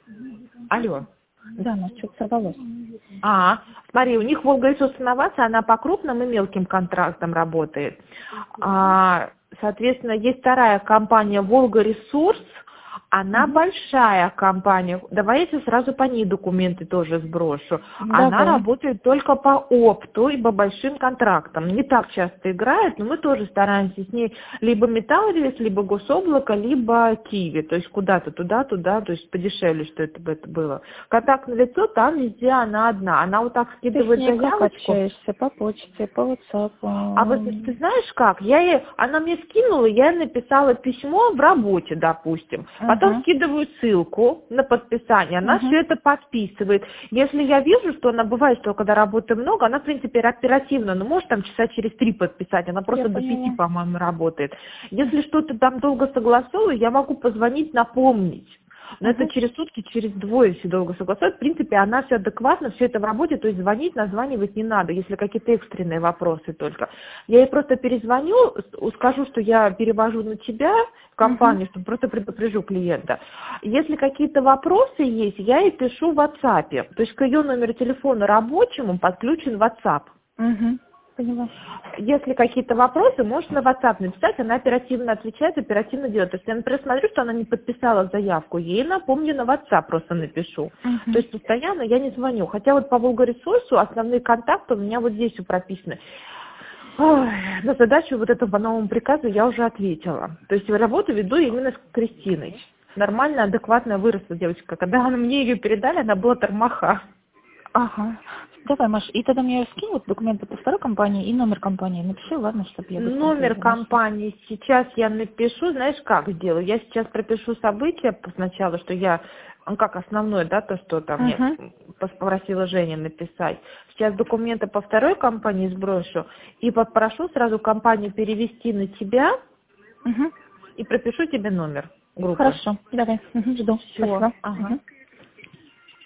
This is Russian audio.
Алло. Да, нас что-то сорвалось. Смотри, у них Волга Ресурс Инновация, она по крупным и мелким контрактам работает. Соответственно, есть вторая компания Волга Ресурс, она большая компания. Давай я тебе сразу по ней документы тоже сброшу. Она Давай. работает только по опту и по большим контрактам. Не так часто играет, но мы тоже стараемся с ней либо Металлревес, либо Гособлако, либо Киви. То есть куда-то туда, то есть подешевле, что это было. Контактное лицо, там везде она одна. Она вот так Ты с скидывает ней как заявочку. общаешься? По почте, по WhatsApp? А вот ты знаешь как? Она мне скинула, я ей написала письмо в работе, допустим. Потом скидываю ссылку на подписание, она все это подписывает. Если я вижу, что она бывает, что когда работы много, она, в принципе, оперативно, но может там часа через 3 подписать, она просто до 5, по-моему, работает. Если что-то там долго согласовываю, я могу позвонить, напомнить. Но это через сутки, через двое все долго согласуют. В принципе, она все адекватно, все это в работе, то есть звонить, названивать не надо, если какие-то экстренные вопросы только. Я ей просто перезвоню, скажу, что я перевожу на тебя в компанию, чтобы просто предупрежу клиента. Если какие-то вопросы есть, я ей пишу в WhatsApp. То есть к ее номеру телефона рабочему подключен WhatsApp. Поняла. Если какие-то вопросы, можешь на WhatsApp написать, она оперативно отвечает, оперативно делает. То есть я, например, смотрю, что она не подписала заявку, ей напомню на WhatsApp просто напишу. То есть постоянно я не звоню. Хотя вот по Волгоресурсу основные контакты у меня вот здесь прописаны. На задачу вот эту по новому приказу я уже ответила. То есть работу веду именно с Кристиной. Нормально, адекватно выросла девочка. Когда мне ее передали, она была тормоха. Давай, Маш, и тогда мне скинь вот документы по второй компании и номер компании. Напиши, ладно, чтобы я быстренько Номер компании сейчас я напишу, знаешь, как сделаю? Я сейчас пропишу события сначала, что я, как основное, да, то, что там я попросила Женя написать. Сейчас документы по второй компании сброшу и попрошу сразу компанию перевести на тебя и пропишу тебе номер группы. Хорошо, давай, жду. Все. Спасибо.